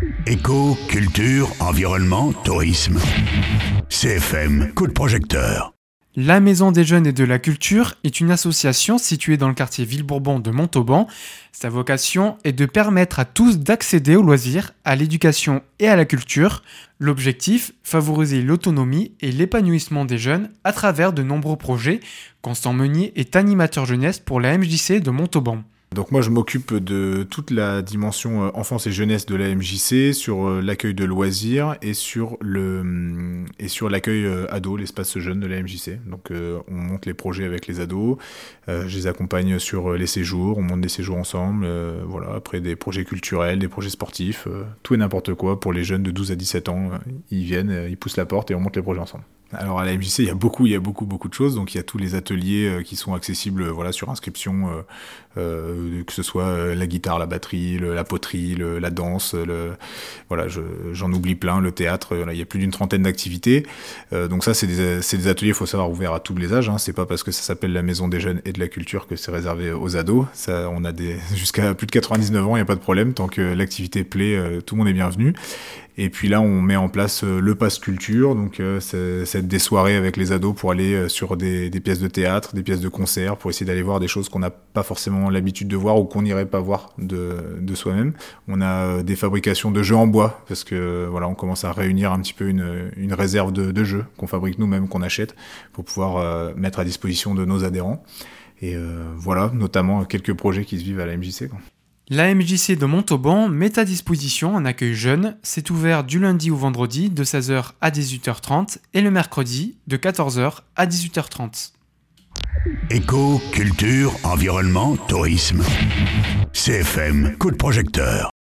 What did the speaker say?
Éco, culture, environnement, tourisme. CFM, coup de projecteur. La Maison des Jeunes et de la Culture est une association située dans le quartier Villebourbon de Montauban. Sa vocation est de permettre à tous d'accéder aux loisirs, à l'éducation et à la culture. L'objectif, favoriser l'autonomie et l'épanouissement des jeunes à travers de nombreux projets. Constant Meunier est animateur jeunesse pour la MJC de Montauban. Donc moi je m'occupe de toute la dimension enfance et jeunesse de la MJC, sur l'accueil de loisirs et sur l'accueil ado, l'espace jeune de la MJC. Donc on monte les projets avec les ados, je les accompagne sur les séjours, on monte des séjours ensemble, après des projets culturels, des projets sportifs, tout et n'importe quoi pour les jeunes de 12 à 17 ans. Ils viennent, ils poussent la porte et on monte les projets ensemble. Alors à la MJC, il y a beaucoup de choses. Donc il y a tous les ateliers qui sont accessibles sur inscription, que ce soit la guitare, la batterie, la poterie, la danse, j'en oublie plein, le théâtre. Il y a plus d'une trentaine d'activités. Donc ça, c'est des ateliers, il faut savoir, ouverts à tous les âges. C'est pas parce que ça s'appelle la Maison des Jeunes et de la Culture que c'est réservé aux ados. Ça, on a jusqu'à plus de 99 ans, il n'y a pas de problème. Tant que l'activité plaît, tout le monde est bienvenu. Et puis là, on met en place le Pass Culture, donc c'est des soirées avec les ados pour aller sur des pièces de théâtre, des pièces de concert, pour essayer d'aller voir des choses qu'on n'a pas forcément l'habitude de voir ou qu'on n'irait pas voir de soi-même. On a des fabrications de jeux en bois, parce que on commence à réunir un petit peu une réserve de jeux qu'on fabrique nous-mêmes, qu'on achète, pour pouvoir mettre à disposition de nos adhérents. Et notamment quelques projets qui se vivent à la MJC, quoi. La MJC de Montauban met à disposition un accueil jeune. C'est ouvert du lundi au vendredi de 16h à 18h30 et le mercredi de 14h à 18h30. Éco, culture, environnement, tourisme. CFM, coup de projecteur.